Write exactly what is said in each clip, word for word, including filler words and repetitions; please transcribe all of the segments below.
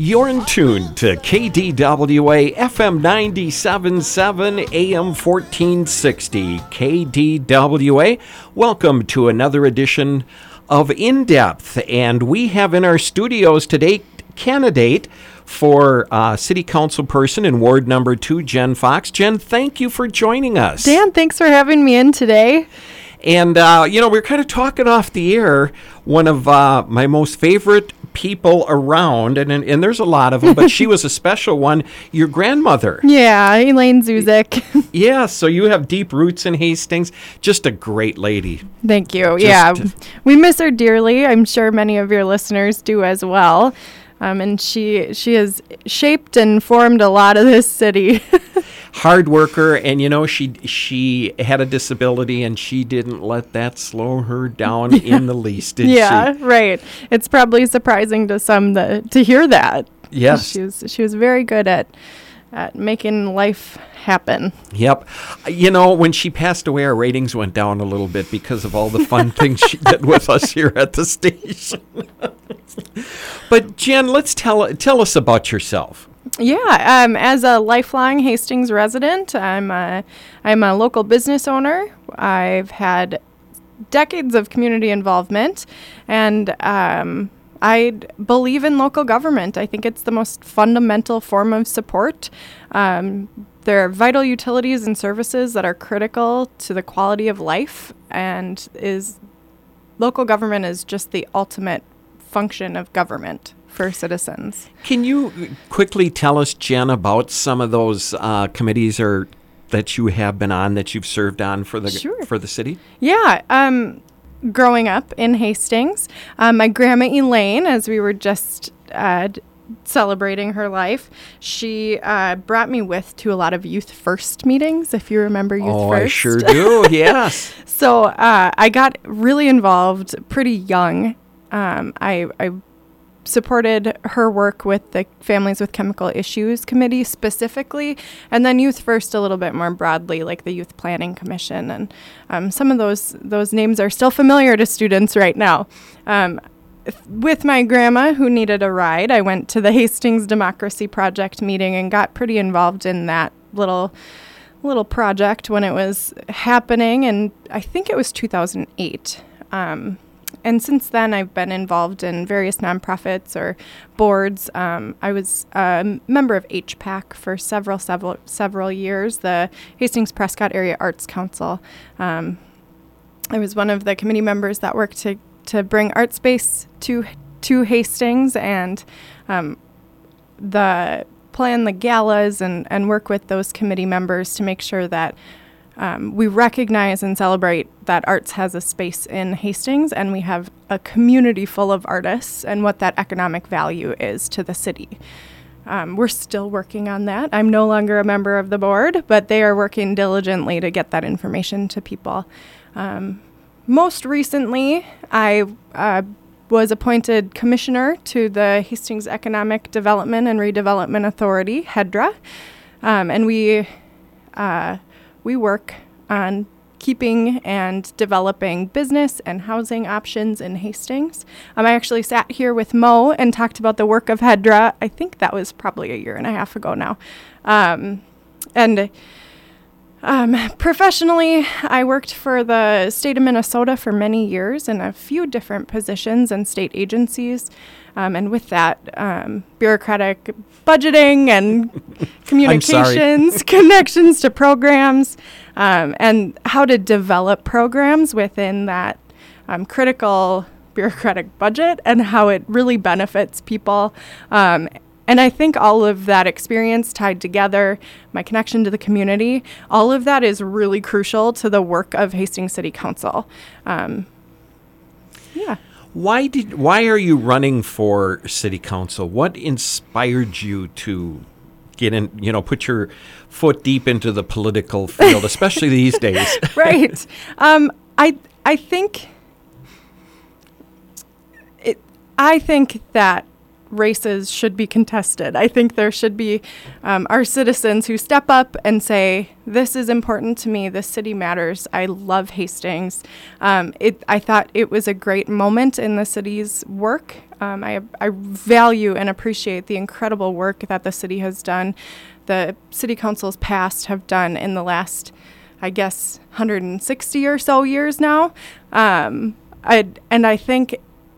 You're in tune to K D W A F M ninety-seven point seven A M fourteen sixty. K D W A. Welcome to another edition of In Depth, and we have in our studios today candidate for uh, City Council person in Ward Number Two, Jen Fox. Jen, thank you for joining us. Dan, thanks for having me in today. And, uh, you know, we're kind of talking off the air. One of uh, my most favorite people around, and, and and there's a lot of them, but she was a special one, your grandmother. Yeah, Elaine Zuzek. Yeah, so you have deep roots in Hastings. Just a great lady. Thank you. Just, yeah, we miss her dearly. I'm sure many of your listeners do as well. Um, and she she has shaped and formed a lot of this city. Hard worker, and you know, she she had a disability, and she didn't let that slow her down yeah. in the least, did yeah, she? Yeah, right. It's probably surprising to some that, to hear that. Yes. She was, she was very good at at making life happen. Yep. You know, when she passed away, our ratings went down a little bit because of all the fun things she did with us here at the station. But Jen, let's tell tell us about yourself. Yeah, um, as a lifelong Hastings resident, I'm a, I'm a local business owner. I've had decades of community involvement, and um, I believe in local government. I think it's the most fundamental form of support. Um, there are vital utilities and services that are critical to the quality of life, and is local government is just the ultimate function of government for citizens. Can you quickly tell us, Jen, about some of those uh, committees or that you have been on, that you've served on for the sure. for the city? Yeah. Um, growing up in Hastings, um, my grandma Elaine, as we were just uh, d- celebrating her life, she uh, brought me with to a lot of Youth First meetings, if you remember Youth oh, First. Oh, I sure do, yes. So uh, I got really involved pretty young. Um, I, I supported her work with the Families with Chemical Issues Committee specifically, and then Youth First a little bit more broadly, like the Youth Planning Commission. And um, some of those those names are still familiar to students right now. Um, with my grandma, who needed a ride, I went to the Hastings Democracy Project meeting and got pretty involved in that little little project when it was happening, and I think it was two thousand eight. Um, And since then, I've been involved in various nonprofits or boards. Um, I was a member of H PAC for several, several, several years, the Hastings Prescott Area Arts Council. Um, I was one of the committee members that worked to, to bring art space to to Hastings, and um, the plan the galas and, and work with those committee members to make sure that Um, we recognize and celebrate that arts has a space in Hastings, and we have a community full of artists and what that economic value is to the city. Um, we're still working on that. I'm no longer a member of the board, but they are working diligently to get that information to people. Um, most recently, I uh, was appointed commissioner to the Hastings Economic Development and Redevelopment Authority, HEDRA, um, and we... Uh, We work on keeping and developing business and housing options in Hastings. Um, I actually sat here with Mo and talked about the work of HEDRA. I think that was probably a year and a half ago now. Um, and um, professionally, I worked for the state of Minnesota for many years in a few different positions and state agencies. Um, and with that, um, bureaucratic budgeting and communications, connections to programs, um, and how to develop programs within that um, critical bureaucratic budget and how it really benefits people. Um, and I think all of that experience tied together, my connection to the community, all of that is really crucial to the work of Hastings City Council. Um, yeah. Why did? Why are you running for city council? What inspired you to get in? You know, put your foot deep into the political field, especially these days. Right. Um, I I think it. I think that races should be contested. I think there should be um, our citizens who step up and say, this is important to me, this city matters, I love Hastings. Um, it, I thought it was a great moment in the city's work. Um, I, I value and appreciate the incredible work that the city has done, the city councils past have done in the last, I guess, one hundred sixty or so years now. Um, I, and I think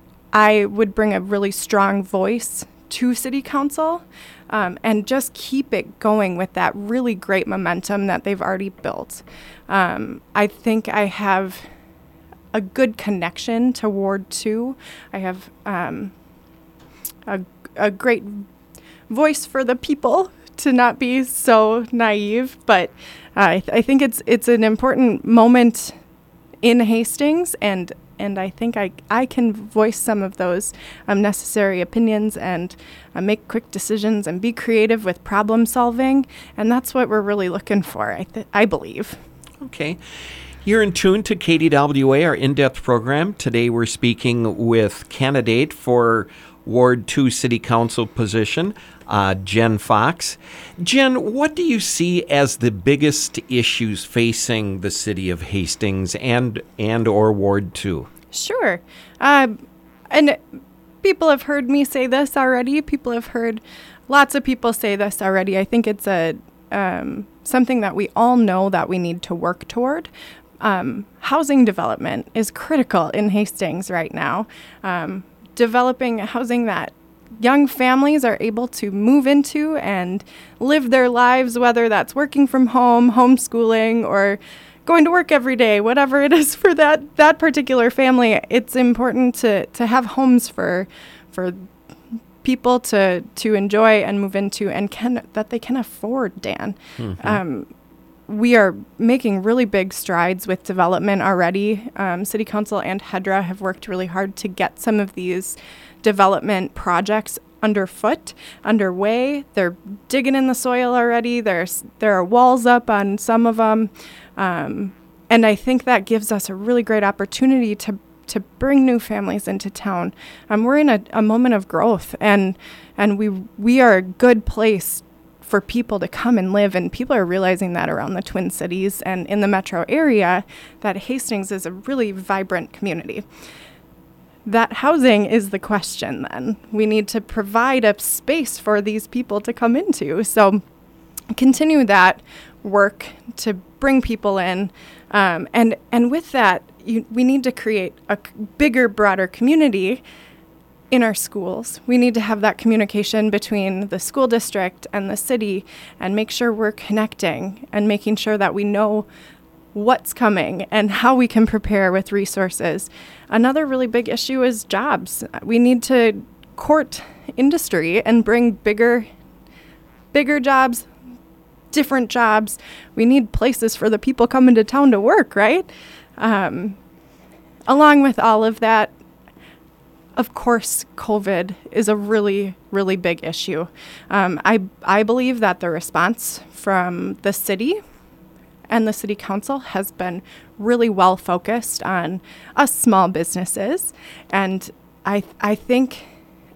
I would bring a really strong voice to City Council um, and just keep it going with that really great momentum that they've already built. Um, I think I have a good connection to Ward two. I have um, a, a great voice for the people, to not be so naive, but uh, I, th- I think it's it's an important moment in Hastings, and And I think I, I can voice some of those um, necessary opinions and uh, make quick decisions and be creative with problem solving. And that's what we're really looking for, I, th- I believe. Okay. You're in tune to K D W A, our in-depth program. Today we're speaking with candidate for Ward two City Council position, uh, Jen Fox. Jen, what do you see as the biggest issues facing the city of Hastings and and or Ward two? Sure. Uh, and people have heard me say this already. People have heard lots of people say this already. I think it's a um, something that we all know that we need to work toward. Um, housing development is critical in Hastings right now. Um, developing housing that young families are able to move into and live their lives, whether that's working from home, homeschooling, or going to work every day, whatever it is for that that particular family. It's important to to have homes for for people to to enjoy and move into, and can that they can afford, Dan. Mm-hmm. Um, we are making really big strides with development already. Um, City Council and HEDRA have worked really hard to get some of these development projects underfoot, underway. They're digging in the soil already. There's there are walls up on some of them, um, and I think that gives us a really great opportunity to to bring new families into town. Um, we're in a, a moment of growth, and and we we are a good place for people to come and live, and people are realizing that around the Twin Cities and in the metro area, that Hastings is a really vibrant community. That housing is the question then. We need to provide a space for these people to come into. So continue that work to bring people in. Um, and, and with that, you, we need to create a c- bigger, broader community in our schools. We need to have that communication between the school district and the city and make sure we're connecting and making sure that we know what's coming and how we can prepare with resources. Another really big issue is jobs. We need to court industry and bring bigger, bigger jobs, different jobs. We need places for the people coming to town to work, right? Um, along with all of that, of course, COVID is a really, really big issue. Um, I I believe that the response from the city and the city council has been really well focused on us small businesses, and I I think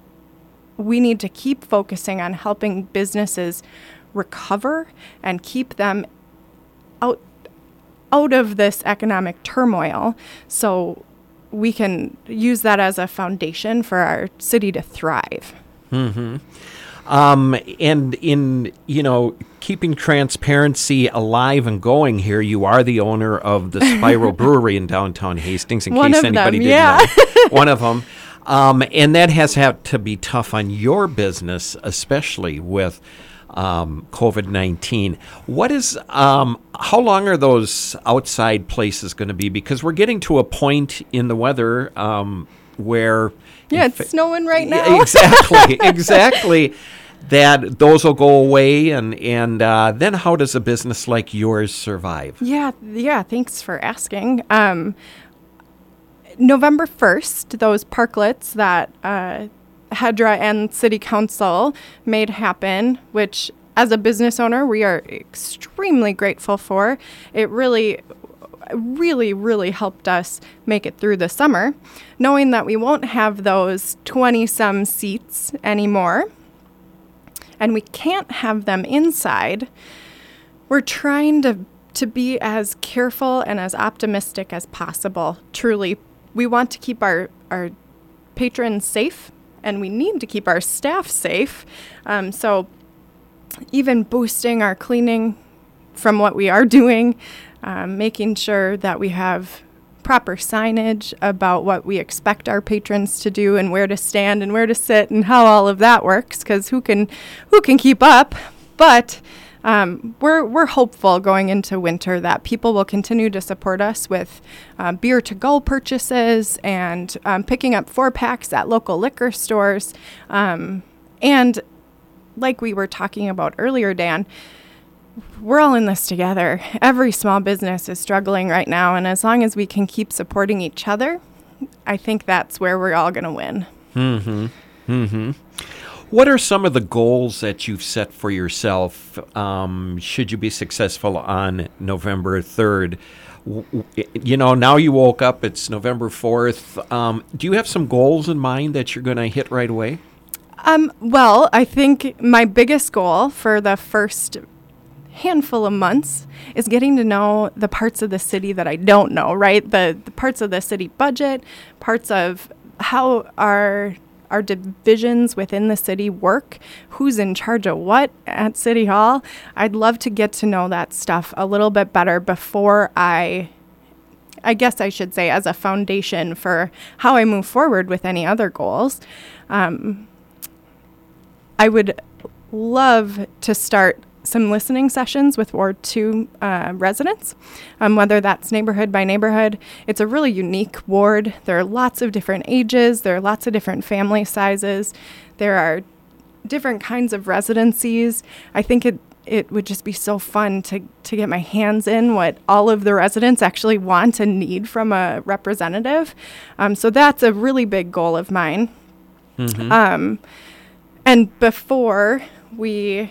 we need to keep focusing on helping businesses recover and keep them out out of this economic turmoil, so we can use that as a foundation for our city to thrive. Mm-hmm. Um, and in, you know, keeping transparency alive and going here, you are the owner of the Spiral Brewery in downtown Hastings, in One case of anybody them, didn't yeah. know. One of them. Um, and that has had to be tough on your business, especially with um, COVID nineteen. What is, um, how long are those outside places going to be? Because we're getting to a point in the weather um, where... Yeah, it's fa- snowing right now. Exactly, exactly. That those will go away, and and uh, then how does a business like yours survive? Yeah, yeah. Thanks for asking. Um, November first, those parklets that uh, HEDRA and City Council made happen, which as a business owner we are extremely grateful for. It really really, really helped us make it through the summer, knowing that we won't have those twenty-some seats anymore, and we can't have them inside. We're trying to to be as careful and as optimistic as possible. Truly, we want to keep our, our patrons safe, and we need to keep our staff safe. Um, so even boosting our cleaning from what we are doing, um, making sure that we have proper signage about what we expect our patrons to do and where to stand and where to sit and how all of that works, because who can who can keep up? But Um, we're we're hopeful going into winter that people will continue to support us with uh, beer to go purchases and um, picking up four packs at local liquor stores. Um, and like we were talking about earlier, Dan, we're all in this together. Every small business is struggling right now, and as long as we can keep supporting each other, I think that's where we're all going to win. Mm-hmm. Mm-hmm. What are some of the goals that you've set for yourself um, should you be successful on November third? W- you know, now you woke up, it's November fourth. Um, do you have some goals in mind that you're going to hit right away? Um, well, I think my biggest goal for the first handful of months is getting to know the parts of the city that I don't know, right? The, the parts of the city budget, parts of how our our divisions within the city work, who's in charge of what at City Hall. I'd love to get to know that stuff a little bit better before I, I guess I should say, as a foundation for how I move forward with any other goals. Um, I would love to start some listening sessions with Ward two uh, residents, um, whether that's neighborhood by neighborhood. It's a really unique ward. There are lots of different ages. There are lots of different family sizes. There are different kinds of residencies. I think it it would just be so fun to, to get my hands in what all of the residents actually want and need from a representative. Um, so that's a really big goal of mine. Mm-hmm. Um, and before we...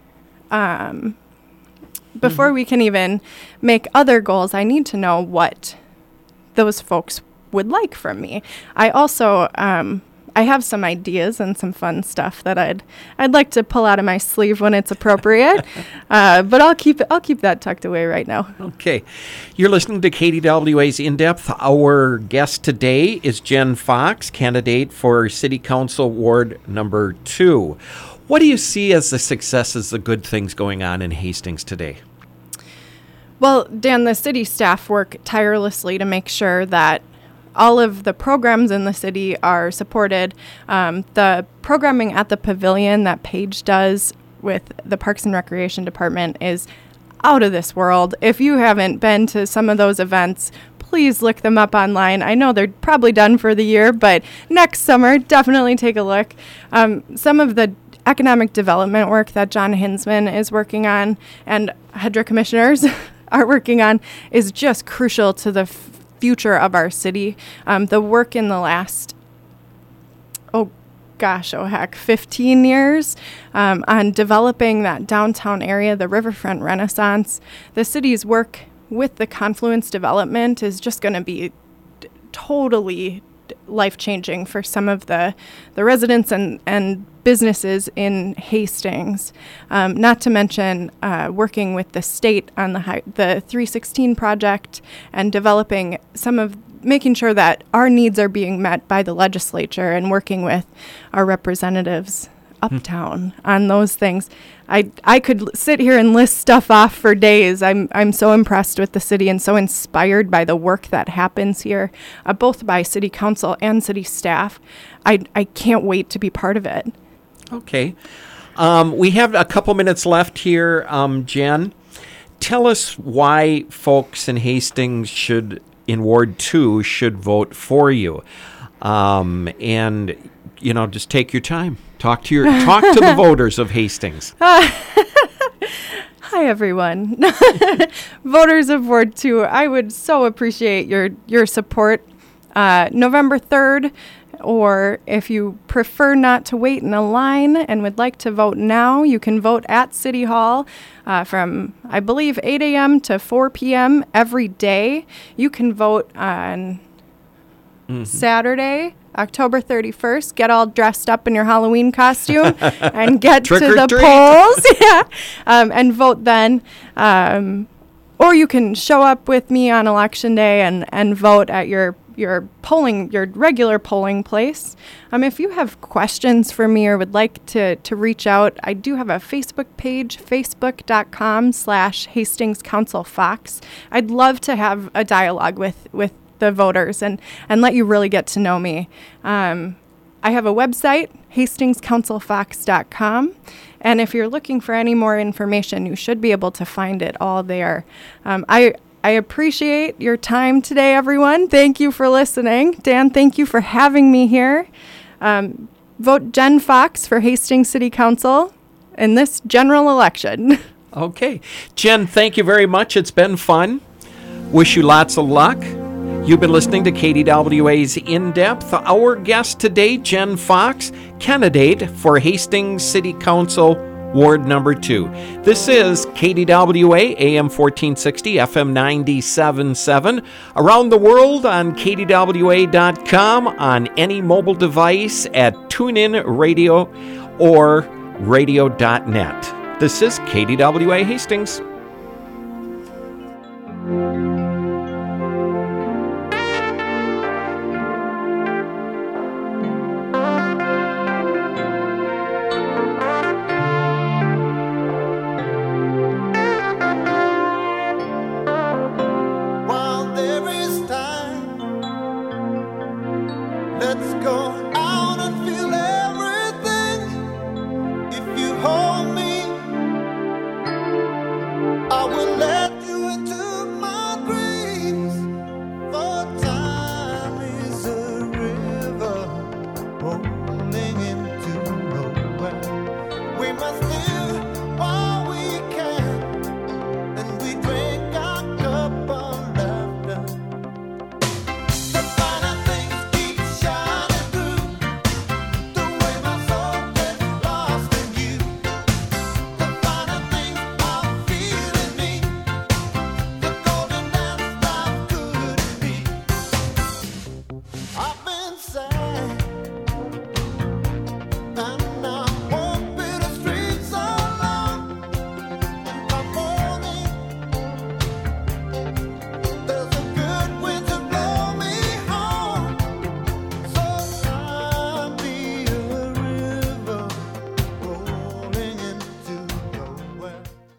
Um, before mm-hmm. we can even make other goals, I need to know what those folks would like from me. I also, um, I have some ideas and some fun stuff that I'd, I'd like to pull out of my sleeve when it's appropriate. uh, but I'll keep, I'll keep that tucked away right now. Okay. You're listening to K D W A's In Depth. Our guest today is Jen Fox, candidate for City Council Ward Number Two. What do you see as the successes, the good things going on in Hastings today? Well, Dan, the city staff work tirelessly to make sure that all of the programs in the city are supported. Um, the programming at the pavilion that Paige does with the Parks and Recreation Department is out of this world. If you haven't been to some of those events, please look them up online. I know they're probably done for the year, but next summer, definitely take a look. Um, some of the economic development work that John Hinsman is working on and Hedra commissioners are working on is just crucial to the f- future of our city. Um, the work in the last, oh gosh, oh heck, fifteen years um, on developing that downtown area, the Riverfront Renaissance. The city's work with the Confluence development is just going to be d- totally life-changing for some of the, the residents and, and businesses in Hastings. Um, not to mention uh, working with the state on the high, the three sixteen project and developing some of, making sure that our needs are being met by the legislature and working with our representatives uptown mm. on those things. I I could l- sit here and list stuff off for days. I'm I'm so impressed with the city and so inspired by the work that happens here, uh, both by city council and city staff. I I can't wait to be part of it. Okay. Um, we have a couple minutes left here, um, Jen. Tell us why folks in Hastings should, in Ward two, should vote for you. Um, and, you know, just take your time. Talk to your talk to the voters of Hastings. Hi, everyone. Voters of Ward two, I would so appreciate your, your support. Uh, November third, or if you prefer not to wait in a line and would like to vote now, you can vote at City Hall uh, from, I believe, eight a.m. to four p.m. every day. You can vote on mm-hmm. Saturday, October thirty-first, get all dressed up in your Halloween costume and get to the treat. polls yeah, um, and vote then. Um, or you can show up with me on Election Day and, and vote at your your polling, your regular polling place. Um, if you have questions for me or would like to, to reach out, I do have a Facebook page, facebook.com slash Hastings Council Fox. I'd love to have a dialogue with, with the voters and, and let you really get to know me. Um, I have a website, hastings council fox dot com. And if you're looking for any more information, you should be able to find it all there. Um, I I appreciate your time today, everyone. Thank you for listening. Dan, thank you for having me here. Um, vote Jen Fox for Hastings City Council in this general election. Okay. Jen, thank you very much. It's been fun. Wish you lots of luck. You've been listening to K D W A's In Depth. Our guest today, Jen Fox, candidate for Hastings City Council, Ward Number Two. This is K D W A, A M fourteen sixty, F M ninety-seven point seven. Around the world on K D W A dot com, on any mobile device at TuneIn Radio or radio dot net. This is K D W A Hastings.